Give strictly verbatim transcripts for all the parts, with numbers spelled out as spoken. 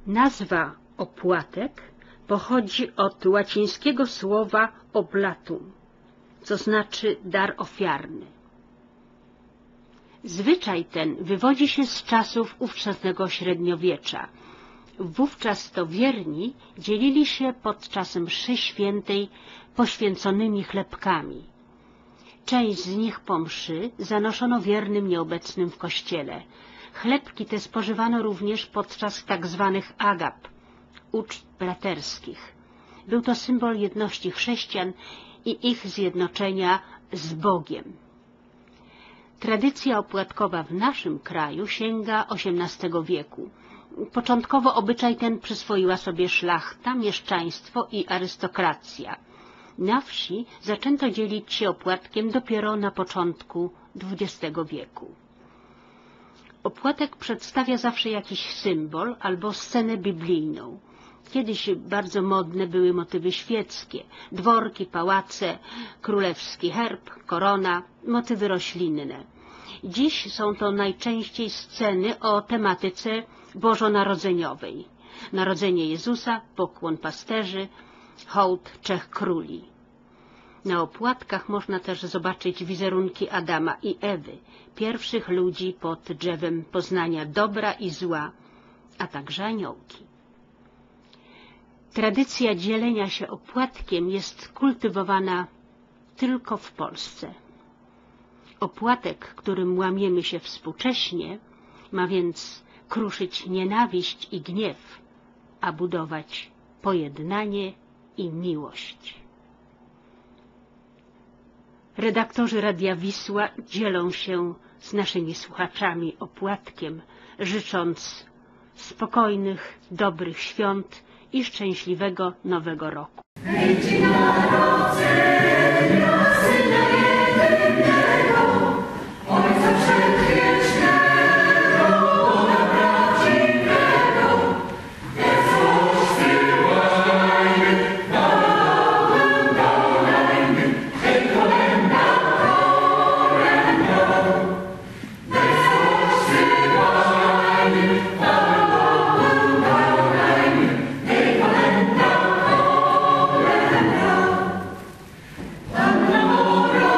Nazwa opłatek pochodzi od łacińskiego słowa oblatum, co znaczy dar ofiarny. Zwyczaj ten wywodzi się z czasów ówczesnego średniowiecza. Wówczas to wierni dzielili się podczas mszy świętej poświęconymi chlebkami. Część z nich po mszy zanoszono wiernym nieobecnym w kościele. Chlebki te spożywano również podczas tak zwanych agap, uczt braterskich. Był to symbol jedności chrześcijan i ich zjednoczenia z Bogiem. Tradycja opłatkowa w naszym kraju sięga osiemnastego wieku. Początkowo obyczaj ten przyswoiła sobie szlachta, mieszczaństwo i arystokracja. Na wsi zaczęto dzielić się opłatkiem dopiero na początku dwudziestego wieku. Opłatek przedstawia zawsze jakiś symbol albo scenę biblijną. Kiedyś bardzo modne były motywy świeckie, dworki, pałace, królewski herb, korona, motywy roślinne. Dziś są to najczęściej sceny o tematyce bożonarodzeniowej. Narodzenie Jezusa, pokłon pasterzy, hołd trzech króli. Na opłatkach można też zobaczyć wizerunki Adama i Ewy, pierwszych ludzi pod drzewem poznania dobra i zła, a także aniołki. Tradycja dzielenia się opłatkiem jest kultywowana tylko w Polsce. Opłatek, którym łamiemy się współcześnie, ma więc kruszyć nienawiść i gniew, a budować pojednanie i miłość. Redaktorzy Radia Wisła dzielą się z naszymi słuchaczami opłatkiem, życząc spokojnych, dobrych świąt i szczęśliwego Nowego Roku. Amor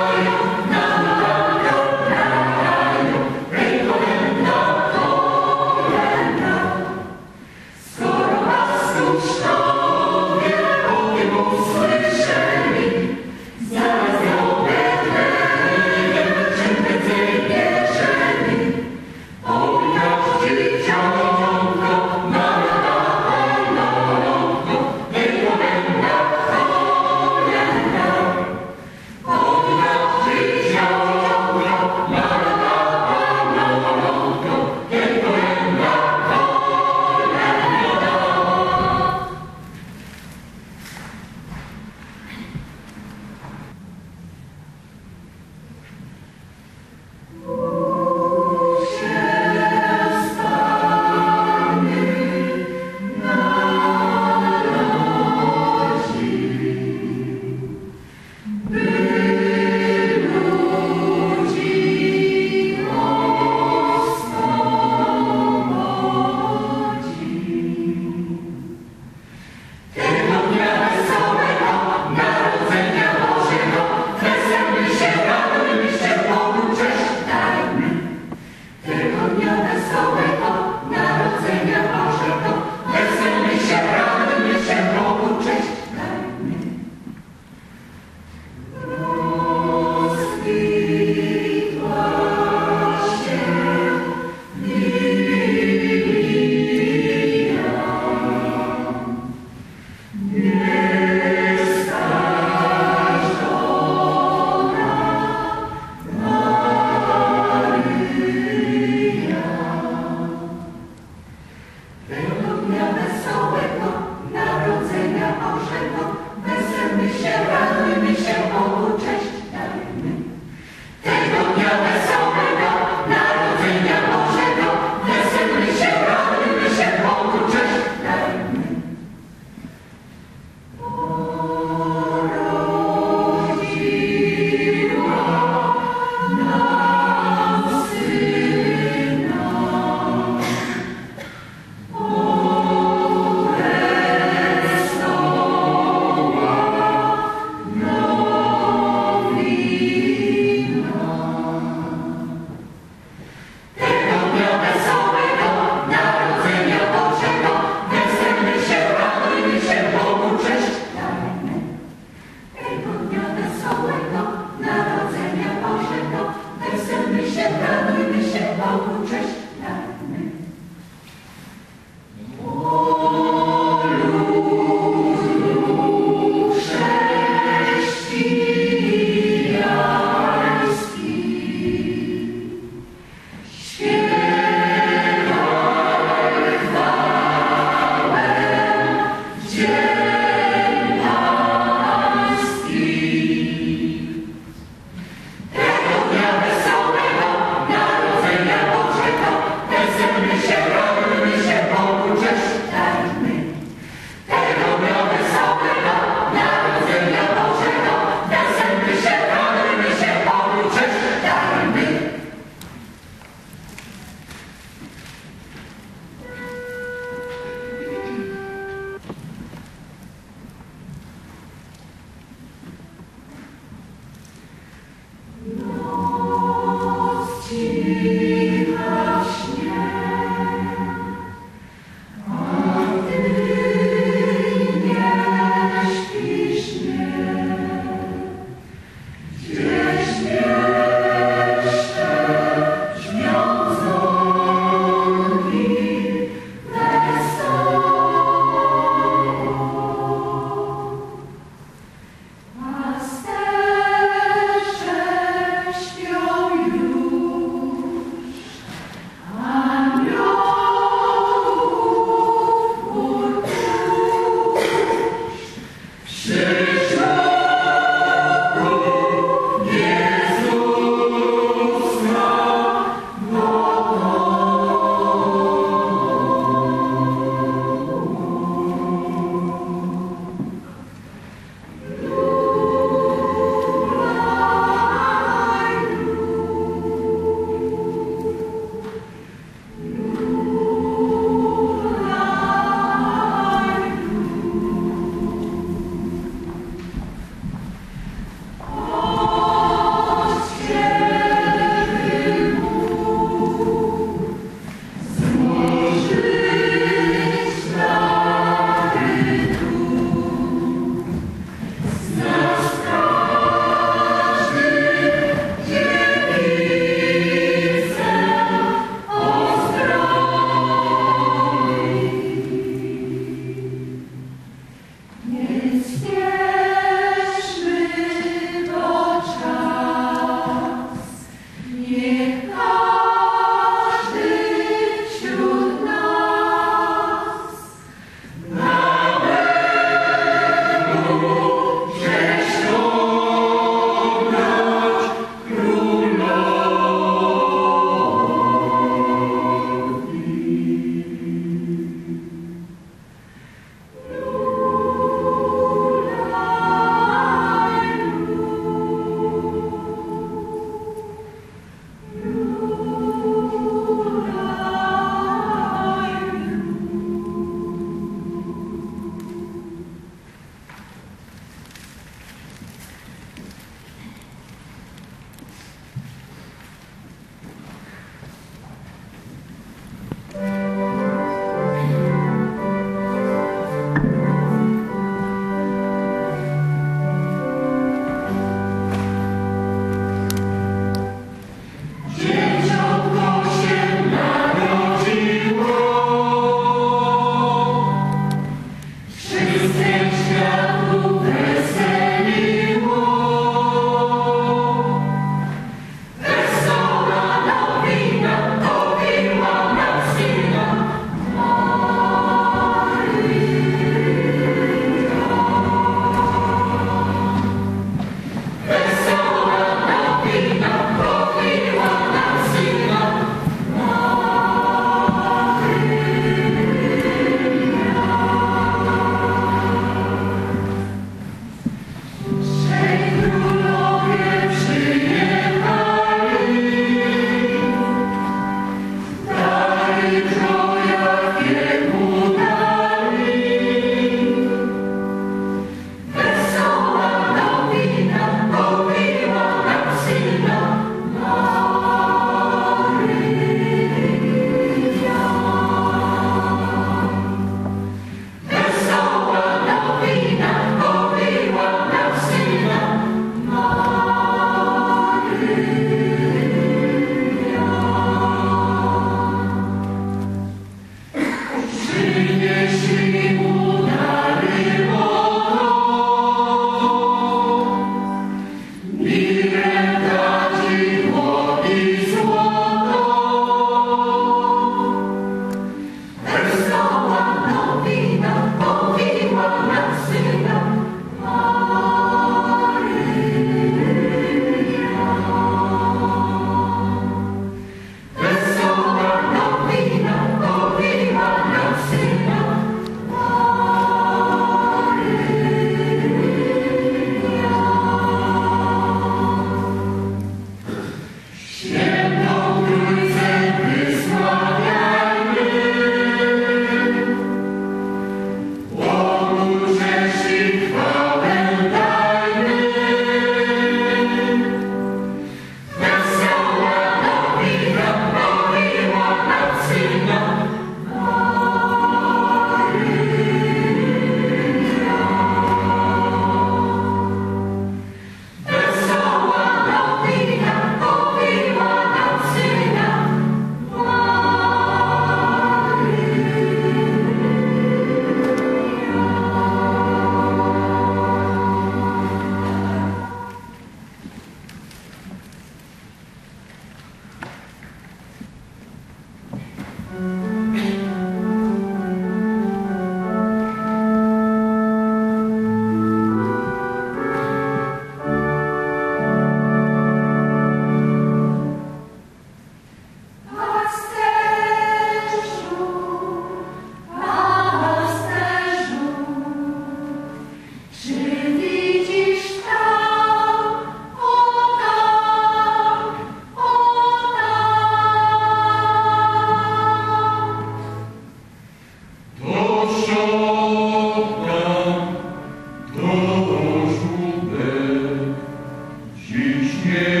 śmierć.